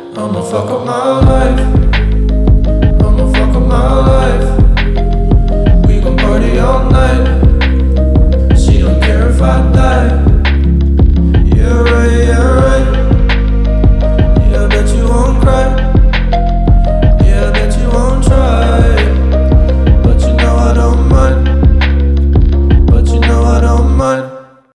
I'ma fuck up my life. I'ma fuck up my life. We gon' party all night.